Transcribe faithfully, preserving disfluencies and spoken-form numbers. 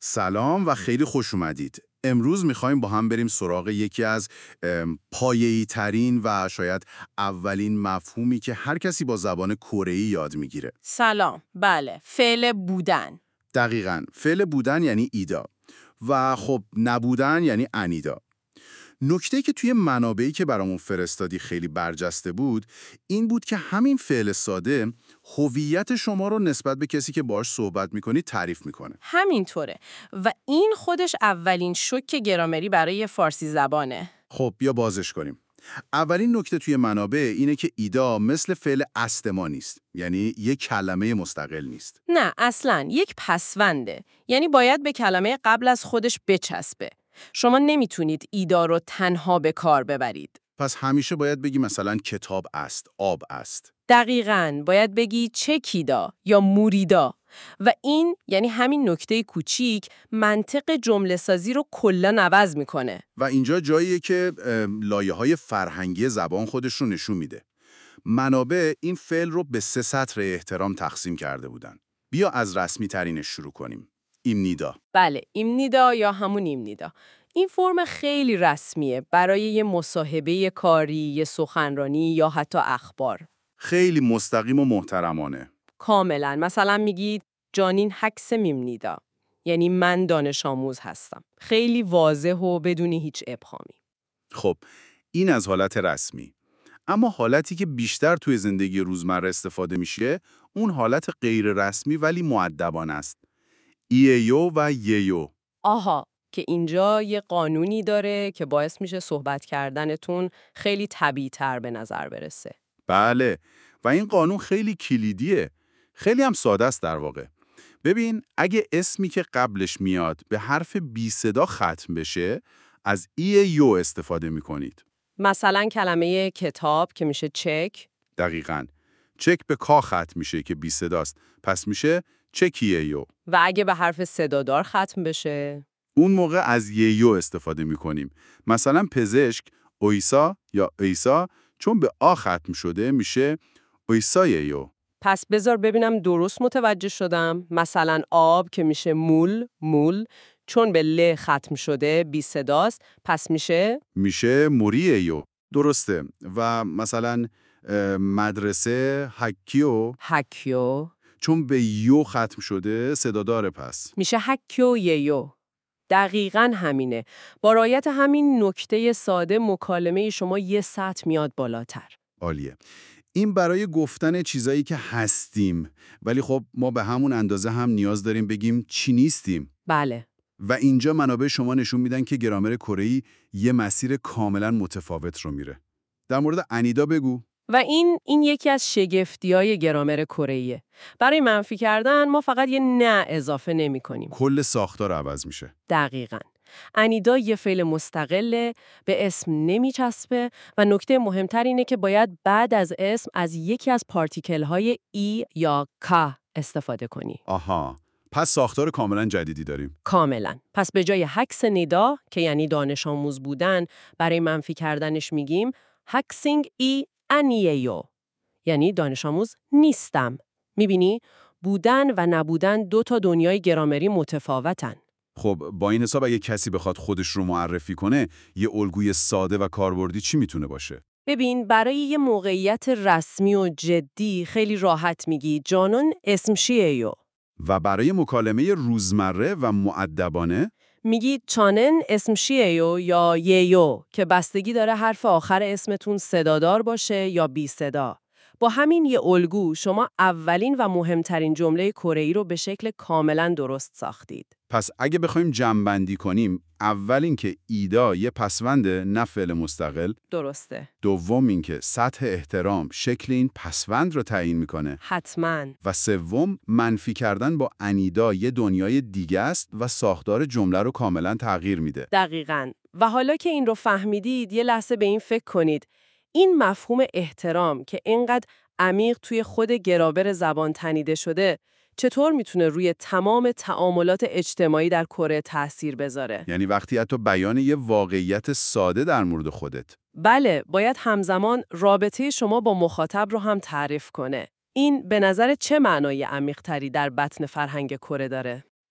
سلام و خیلی خوش اومدید. امروز میخوایم با هم بریم سراغ یکی از پایه‌ای ترین و شاید اولین مفهومی که هر کسی با زبان کره‌ای یاد میگیره. سلام، بله، فعل بودن. دقیقاً، فعل بودن یعنی ایدا و خب نبودن یعنی انیدا. نکته‌ای که توی منابعی که برامون فرستادی خیلی برجسته بود، این بود که همین فعل ساده هویت شما رو نسبت به کسی که باهاش صحبت می‌کنی تعریف می‌کنه. همینطوره و این خودش اولین شوک گرامری برای فارسی زبانه. خب بیا بازش کنیم. اولین نکته توی منابع اینه که ایدا مثل فعل است ما نیست، یعنی یک کلمه مستقل نیست. نه، اصلاً یک پسونده. یعنی باید به کلمه قبل از خودش بچسبه. شما نمیتونید ایدا رو تنها به کار ببرید. پس همیشه باید بگی مثلا کتاب است، آب است. دقیقاً، باید بگی چکیدا یا موریدا. و این یعنی همین نکته کوچیک منطق جمله سازی رو کلاً عوض میکنه. و اینجا جاییه که لایه‌های فرهنگی زبان خودش رو نشون میده. منابع این فعل رو به سه سطر احترام تقسیم کرده بودن. بیا از رسمی ترینش شروع کنیم. ایمنیدا. بله، ایمنیدا یا همون ایمنیدا. این فرم خیلی رسمیه برای یه مصاحبه کاری، یه سخنرانی یا حتی اخبار. خیلی مستقیم و محترمانه. کاملا. مثلا میگید جانین حکس میمنیدا، یعنی من دانش آموز هستم. خیلی واضح و بدون هیچ ابهامی. خب این از حالت رسمی. اما حالتی که بیشتر توی زندگی روزمره استفاده میشه، اون حالت غیر رسمی ولی مؤدبانه است. اییو و ییو. آها، که اینجا یه قانونی داره که باعث میشه صحبت کردنتون خیلی طبیعی تر به نظر برسه. بله، و این قانون خیلی کلیدیه. خیلی هم ساده است در واقع. ببین، اگه اسمی که قبلش میاد به حرف بی صدا ختم بشه، از اییو استفاده میکنید. مثلا کلمه کتاب که میشه چک. دقیقاً. چک به کا ختم میشه که بی صداست. پس میشه چکییو. و اگه به حرف صدادار ختم بشه؟ اون موقع از ییو استفاده میکنیم. مثلا پزشک، اویسا یا ایسا، چون به آ ختم شده میشه اویساییو. پس بذار ببینم درست متوجه شدم. مثلا آب که میشه مول، مول، چون به ل ختم شده بی صداست، پس میشه؟ میشه مورییو. درسته. و مثلا مدرسه هکیو، هکیو، چون به یو ختم شده صداداره پس. میشه هکیو ییو. دقیقاً همینه. با رعایت همین نکته ساده مکالمه شما یه سطح میاد بالاتر. عالیه. این برای گفتن چیزایی که هستیم، ولی خب ما به همون اندازه هم نیاز داریم بگیم چی نیستیم. بله. و اینجا منابع شما نشون میدن که گرامر کره‌ای یه مسیر کاملا متفاوت رو میره. در مورد انیدا بگو. و این این یکی از شگفتی‌های گرامر کره‌ایه. برای منفی کردن ما فقط یه نه اضافه نمی‌کنیم. کل ساختار عوض میشه. دقیقاً. انیدا یه فعل مستقله، به اسم نمیچسبه و نکته مهمتر اینه که باید بعد از اسم از یکی از پارتیکل‌های ای یا کا استفاده کنی. آها. پس ساختار کاملا جدیدی داریم. کاملا. پس به جای هکس نیدا که یعنی دانش آموز بودن، برای منفی کردنش میگیم هکسینگ ای انییو، یعنی دانش آموز نیستم. میبینی؟ بودن و نبودن دو تا دنیای گرامری متفاوتن. خب با این حساب اگه کسی بخواد خودش رو معرفی کنه، یه الگوی ساده و کاربردی چی میتونه باشه؟ ببین، برای یه موقعیت رسمی و جدی خیلی راحت میگی جانون اسم شیعیو. و برای مکالمه روزمره و مؤدبانه میگی چانن اسم شیعیو یا ییو که بستگی داره حرف آخر اسمتون صدادار باشه یا بی صدا. با همین یه الگو شما اولین و مهمترین جمله کره‌ای رو به شکل کاملا درست ساختید. پس اگه بخوایم جمع‌بندی کنیم، اول اینکه ایدا یه پسوند نه فعل مستقل. درسته. دوم اینکه سطح احترام شکل این پسوند رو تعیین میکنه. حتماً. و سوم، منفی کردن با انیدا یه دنیای دیگه است و ساختار جمله رو کاملا تغییر میده. دقیقاً. و حالا که این رو فهمیدید، یه لحظه به این فکر کنید. این مفهوم احترام که اینقدر عمیق توی خود گرامر زبان تنیده شده، چطور میتونه روی تمام تعاملات اجتماعی در کره تأثیر بذاره؟ یعنی وقتی حتی بیان یه واقعیت ساده در مورد خودت. بله، باید همزمان رابطه شما با مخاطب رو هم تعریف کنه. این به نظر چه معنای عمیق‌تری در بطن فرهنگ کره داره؟